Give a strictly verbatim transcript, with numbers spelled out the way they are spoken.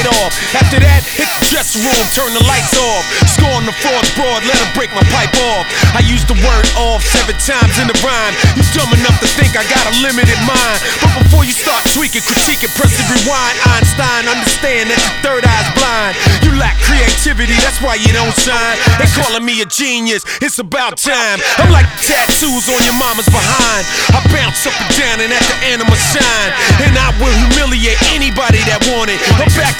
night off. After that, hit the dressing room, turn the lights off. Score on the fourth broad, let her break my pipe off. I used the word off seven times in the rhyme. You dumb enough to think I got a limited mind. But before you start tweaking, critiquing, press the rewind. Einstein, understand that your third eye's blind. You lack creativity, that's why you don't shine. They calling me a genius, it's about time. I'm like tattoos on your mama's behind. I bounce up and down and at the end of my shine. And I will humiliate anybody that want it. I'm back